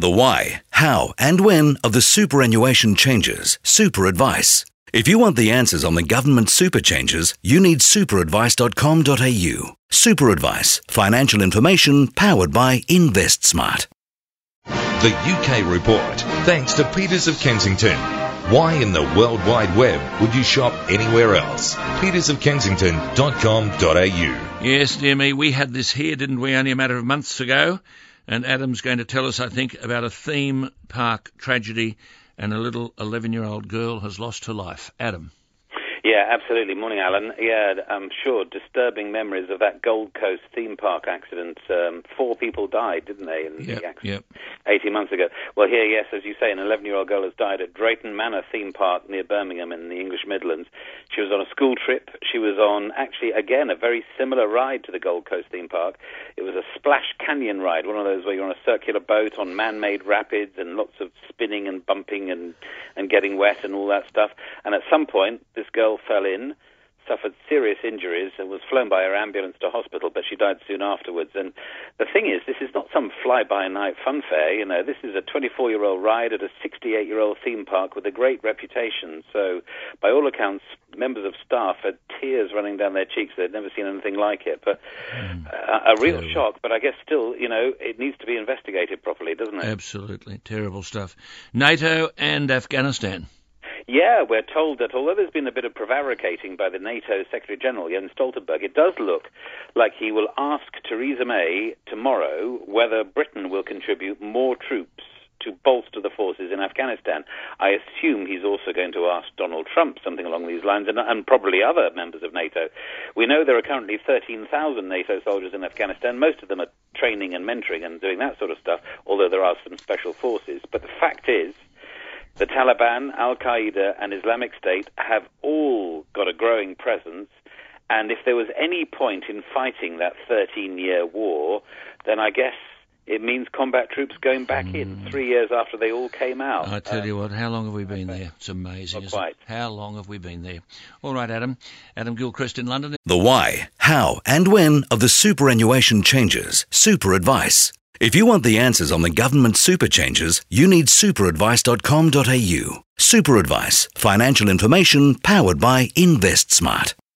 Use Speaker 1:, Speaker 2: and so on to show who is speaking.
Speaker 1: The why, how and when of the superannuation changes. Super Advice. If you want the answers on the government super changes, you need superadvice.com.au. Super Advice. Financial information powered by InvestSmart.
Speaker 2: The UK Report, thanks to Peters of Kensington. Why in the World Wide Web would you shop anywhere else? petersofkensington.com.au.
Speaker 3: Yes, dear me, we had this here, didn't we, only a matter of months ago? And Adam's going to tell us, I think, about a theme park tragedy, and a little 11-year-old girl has lost her life. Adam.
Speaker 4: Yeah, absolutely. Morning, Alan. Yeah, I'm sure. Disturbing memories of that Gold Coast theme park accident. 4 people died, didn't they, in the accident 18 months ago? Well, here, yes, as you say, an 11-year-old girl has died at Drayton Manor theme park near Birmingham in the English Midlands. She was on a school trip. She was on, actually, again, a very similar ride to the Gold Coast theme park. It was a splash canyon ride, one of those where you're on a circular boat on man-made rapids and lots of spinning and bumping and getting wet and all that stuff. And at some point, this girl fell in, suffered serious injuries, and was flown by her ambulance to hospital, but she died soon afterwards. And the thing is, this is not some fly-by-night funfair. You know, this is a 24-year-old ride at a 68-year-old theme park with a great reputation. So, by all accounts, members of staff had tears running down their cheeks. They'd never seen anything like it. But a real shock, but I guess still, you know, it needs to be investigated properly, doesn't it?
Speaker 3: Absolutely. Terrible stuff. NATO and Afghanistan.
Speaker 4: Yeah, we're told that although there's been a bit of prevaricating by the NATO Secretary-General, Jens Stoltenberg, it does look like he will ask Theresa May tomorrow whether Britain will contribute more troops to bolster the forces in Afghanistan. I assume he's also going to ask Donald Trump something along these lines, and probably other members of NATO. We know there are currently 13,000 NATO soldiers in Afghanistan. Most of them are training and mentoring and doing that sort of stuff, although there are some special forces. But the fact is, the Taliban, Al-Qaeda and Islamic State have all got a growing presence, and if there was any point in fighting that 13-year war, then I guess it means combat troops going back in 3 years after they all came out.
Speaker 3: I tell you what, how long have we been there? It's amazing, isn't it? How long have we been there? All right, Adam. Adam Gilchrist in London.
Speaker 1: The why, how and when of the superannuation changes. Super Advice. If you want the answers on the government super changes, you need superadvice.com.au. Super Advice. Financial information powered by InvestSmart.